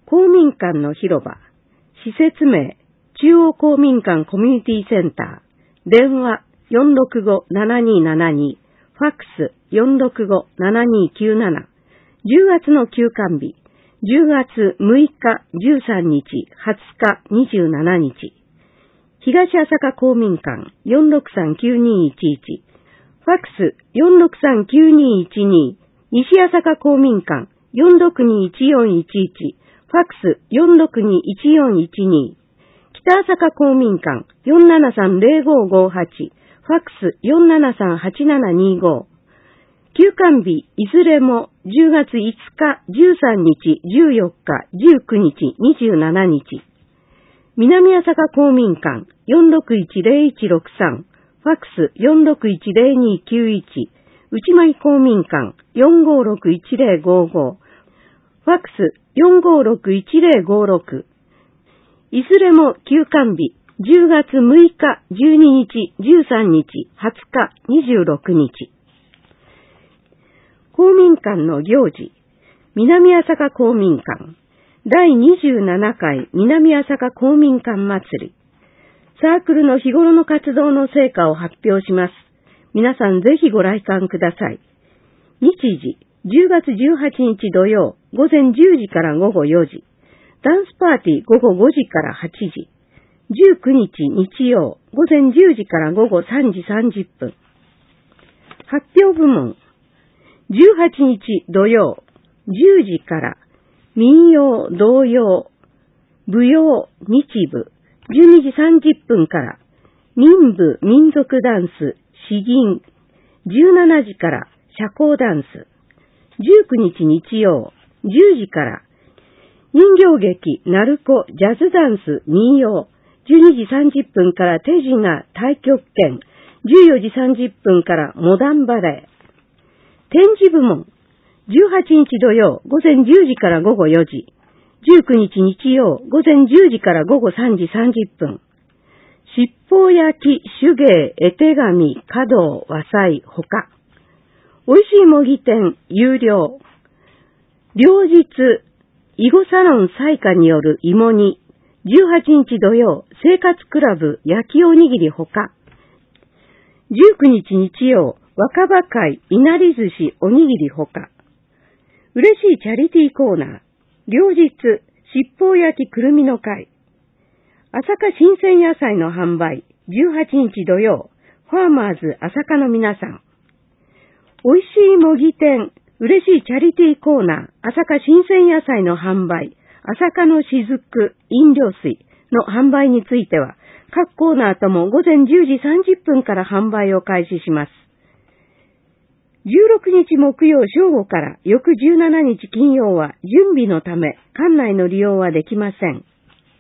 公民館の広場、施設名、中央公民館コミュニティセンター、電話465-7272、ファックス465-7297、10月の休館日、10月6日、13日、20日、27日、東朝霞公民館463-9211、ファックス463-9212、西朝霞公民館462-1411、ファックス462-1412、北朝霞公民館473-0558、ファックス473-8725、休館日いずれも10月5日、13日、14日、19日、27日、南朝霞公民館461-0163、ファックス461-0291、内間公民館456-1055、ファックス456-1056、いずれも休館日10月6日、12日、13日、20日、26日。公民館の行事、南朝霞公民館、第27回南朝霞公民館祭り。サークルの日頃の活動の成果を発表します。皆さんぜひご来館ください。日時、10月18日土曜、午前10時から午後4時。ダンスパーティー午後5時から8時。19日日曜、午前10時から午後3時30分。発表部門。18日土曜、10時から民謡、童謡、舞踊、日舞、12時30分から民舞、民族ダンス、詩吟、17時から社交ダンス、19日日曜、10時から人形劇、鳴子、ジャズダンス、民謡、12時30分から手品、太極拳、14時30分からモダンバレー。展示部門、18日土曜、午前10時から午後4時、19日日曜、午前10時から午後3時30分。七宝焼き、手芸、絵手紙、華道、和裁、ほか。美味しい模擬店、有料。両日、囲碁サロン彩花による芋煮、18日土曜、生活クラブ、焼きおにぎりほか。19日日曜、若葉会、いなり寿司、おにぎりほか。嬉しいチャリティーコーナー。両日、七宝焼きくるみの会。朝霞新鮮野菜の販売。18日土曜、ファーマーズ朝霞の皆さん。美味しい模擬店。嬉しいチャリティーコーナー。朝霞新鮮野菜の販売。朝霞の雫、飲料水の販売については、各コーナーとも午前10時30分から販売を開始します。16日木曜正午から翌17日金曜は準備のため館内の利用はできません。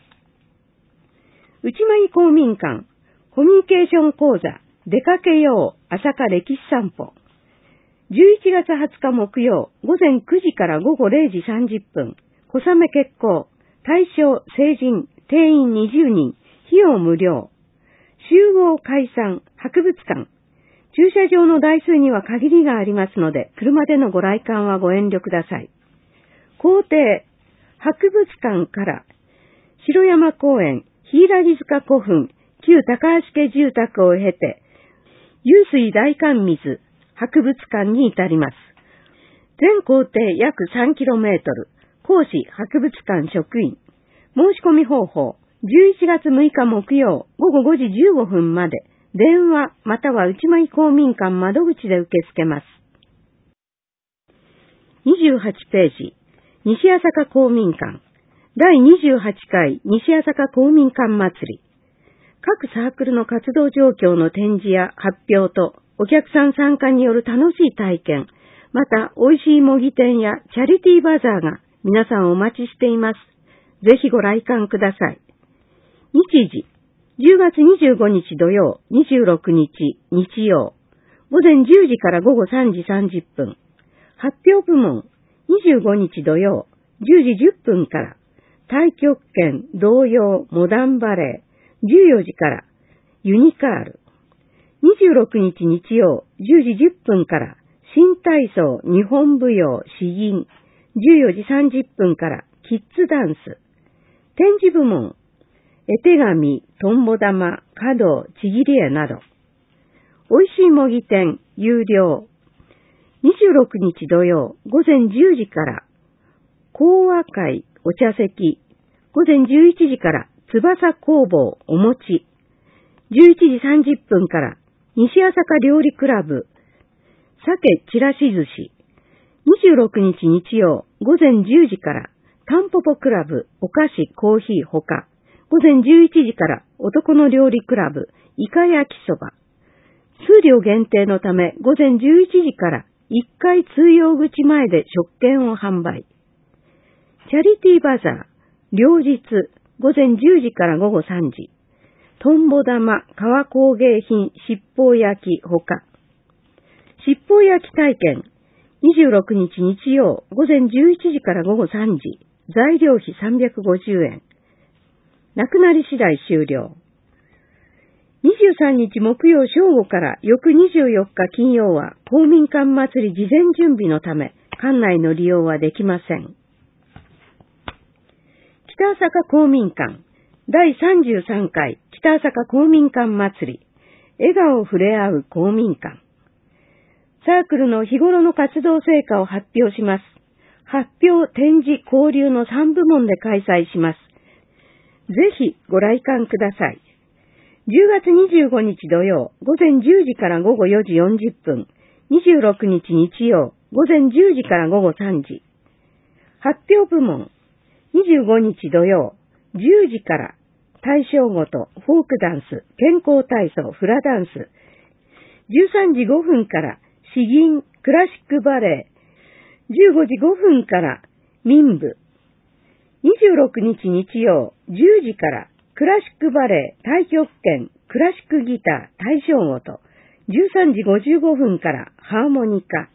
内間公民館コミュニケーション講座出かけよう朝霞歴史散歩。11月20日木曜午前9時から午後0時30分。小雨決行。対象成人定員20人。費用無料。集合解散博物館。駐車場の台数には限りがありますので、車でのご来館はご遠慮ください。校庭、博物館から、城山公園、柊塚古墳、旧高橋家住宅を経て、湧水大観水、博物館に至ります。全行程約 3km、講師、博物館職員。申し込み方法、11月6日木曜、午後5時15分まで、電話または内間公民館窓口で受け付けます。28ページ、西朝霞公民館、第28回西朝霞公民館祭り。各サークルの活動状況の展示や発表と、お客さん参加による楽しい体験、また美味しい模擬店やチャリティーバザーが皆さんお待ちしています。ぜひご来館ください。日時、10月25日土曜、26日日曜、午前10時から午後3時30分。発表部門、25日土曜、10時10分から、太極拳、童謡、モダンバレー、14時から、ユニカール。26日日曜、10時10分から、新体操、日本舞踊、詩吟、14時30分から、 キッズダンス。展示部門、絵手紙、とんぼ玉、華道、ちぎり絵など。おいしい模擬店、有料。26日土曜、午前10時から、講話会、お茶席。午前11時から、翼工房、お餅。11時30分から、西朝霞料理クラブ、鮭ちらし寿司。26日日曜、午前10時から、タンポポクラブ、お菓子、コーヒーほか。午前11時から、男の料理クラブ、イカ焼きそば。数量限定のため、午前11時から、1階通用口前で食券を販売。チャリティーバザー、両日、午前10時から午後3時。とんぼ玉、革工芸品、七宝焼きほか。七宝焼き体験、26日日曜、午前11時から午後3時。材料費350円。なくなり次第終了。23日木曜正午から翌24日金曜は公民館祭り事前準備のため、館内の利用はできません。北朝霞公民館第33回北朝霞公民館祭り、笑顔触れ合う公民館。サークルの日頃の活動成果を発表します。発表、展示、交流の3部門で開催します。ぜひご来館ください。10月25日土曜、午前10時から午後4時40分。26日日曜、午前10時から午後3時。発表部門、25日土曜、10時から大正ごと、フォークダンス、健康体操、フラダンス。13時5分から詩吟、クラシックバレエ。15時5分から民部。26日日曜、10時からクラシックバレエ、太極拳、クラシックギター、大正ごと。13時55分からハーモニカ。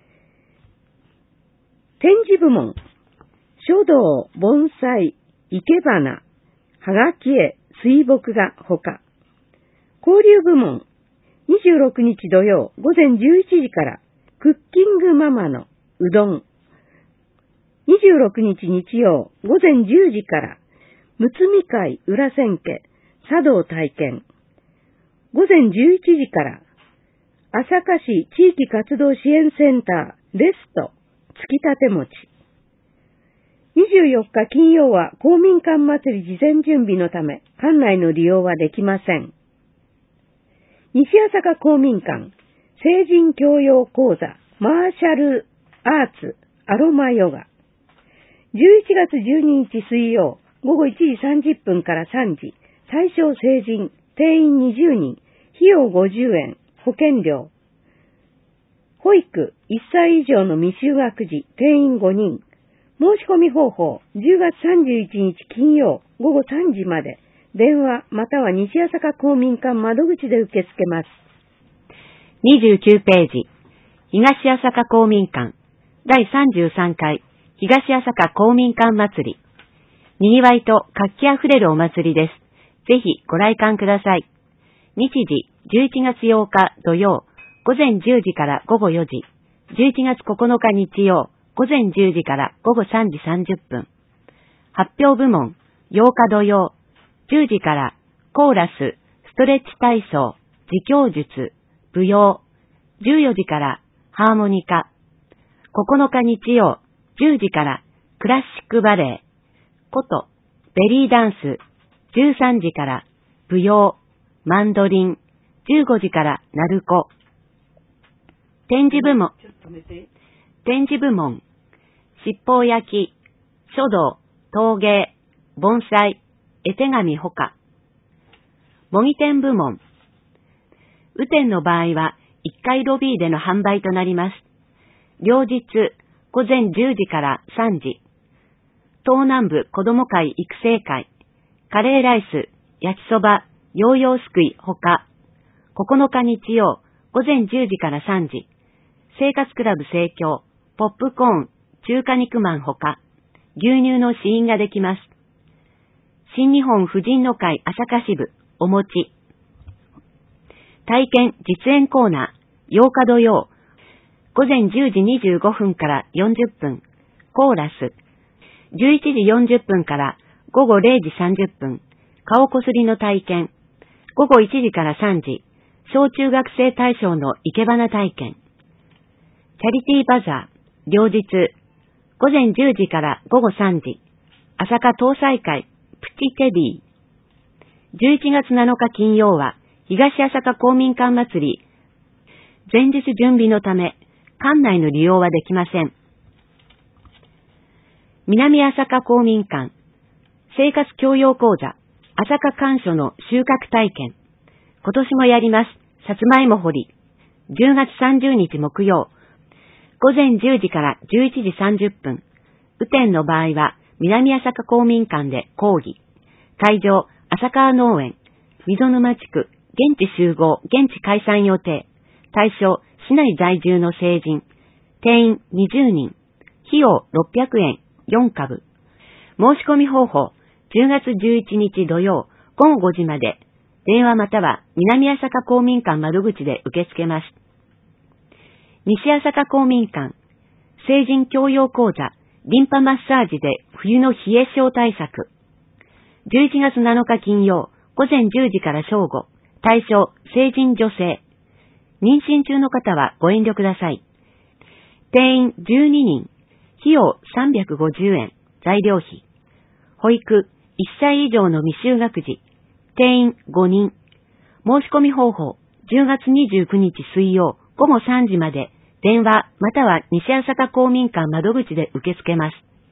展示部門、書道、盆栽、生け花、はがき絵、水墨画ほか。交流部門、26日土曜、午前11時からクッキングママのうどん。26日日曜、午前10時から、むつみ会裏千家、茶道体験。午前11時から、朝霞市地域活動支援センター、レスト、つきたて餅。24日金曜は公民館祭り事前準備のため、館内の利用はできません。西朝霞公民館、成人教養講座、マーシャルアーツ、アロマヨガ。11月12日水曜、午後1時30分から3時、対象成人、定員20人、費用50円、保険料。保育、1歳以上の未就学児、定員5人。申し込み方法、10月31日金曜、午後3時まで、電話または西朝霞公民館窓口で受け付けます。 29ページ、東朝霞公民館、第33回、東朝霞公民館祭り。賑わいと活気あふれるお祭りです。ぜひご来館ください。日時、11月8日土曜、午前10時から午後4時。11月9日日曜、午前10時から午後3時30分。発表部門、8日土曜、10時からコーラス、ストレッチ体操、自供術、舞踊。14時からハーモニカ。9日日曜、10時からクラシックバレエ、琴、ベリーダンス。13時から舞踊、マンドリン。15時から鳴子。展示部門、七宝焼き、書道、陶芸、盆栽、絵手紙ほか。模擬店部門。雨天の場合は1階ロビーでの販売となります。両日、午前10時から3時。東南部子ども会育成会、カレーライス、焼きそば、ヨーヨーすくいほか。9日日曜、午前10時から3時。生活クラブ盛況、ポップコーン、中華肉まんほか。牛乳の試飲ができます。新日本婦人の会朝霞支部、お餅。体験実演コーナー、8日土曜、午前10時25分から40分、コーラス。 11時40分から午後0時30分、顔こすりの体験。午後1時から3時、小中学生対象の生け花体験。チャリティーバザー、両日。午前10時から午後3時、朝霞搭載会、プチテディ。11月7日金曜は、東朝霞公民館祭り。前日準備のため、館内の利用はできません。南朝霞公民館、生活教養講座、朝霞甘薯の収穫体験。今年もやります。さつまいも掘り。10月30日木曜。午前10時から11時30分。雨天の場合は、南朝霞公民館で講義。会場、朝川農園。溝沼地区、現地集合、現地解散予定。対象、市内在住の成人。定員20人。費用600円、4株。申し込み方法、10月11日土曜、午後5時まで。電話または南朝霞公民館窓口で受け付けます。西朝霞公民館、成人教養講座、リンパマッサージで冬の冷え症対策。11月7日金曜、午前10時から正午。対象、成人女性。妊娠中の方はご遠慮ください。定員12人。費用350円。材料費。保育、1歳以上の未就学児。定員5人。申し込み方法、10月29日水曜、午後3時まで、電話または西朝霞公民館窓口で受け付けます。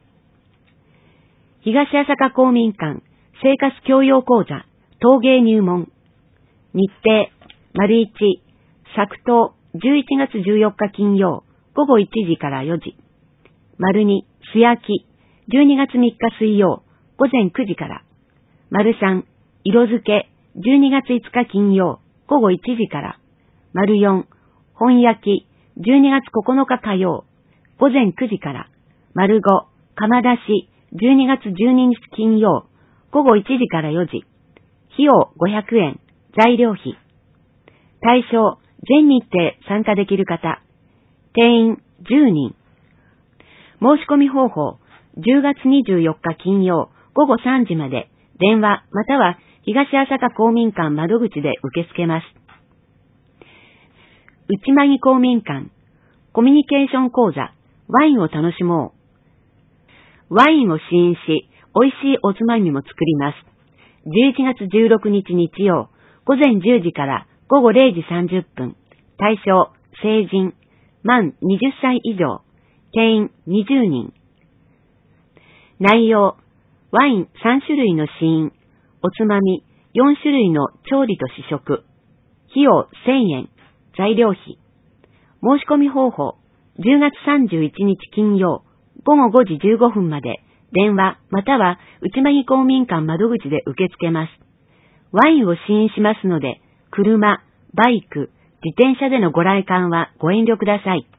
東朝霞公民館、生活教養講座、陶芸入門。日程、丸1、作東、11月14日金曜、午後1時から4時。丸2、素焼き、12月3日水曜、午前9時から。丸3、色付け、12月5日金曜、午後1時から。丸4、本焼き、12月9日火曜、午前9時から。丸5、窯出し、12月12日金曜、午後1時から4時。費用500円、材料費。対象、全日程参加できる方。定員10人。申し込み方法、10月24日金曜、午後3時まで、電話または東朝霞公民館窓口で受け付けます。内間木公民館、コミュニケーション講座、ワインを楽しもう。ワインを試飲し、美味しいおつまみも作ります。11月16日日曜、午前10時から午後0時30分。対象、成人、満20歳以上。定員20人。内容、ワイン3種類の試飲、おつまみ4種類の調理と試食。費用1000円。材料費。申し込み方法、10月31日金曜、午後5時15分まで、電話または内間木公民館窓口で受け付けます。ワインを試飲しますので、車、バイク、自転車でのご来館はご遠慮ください。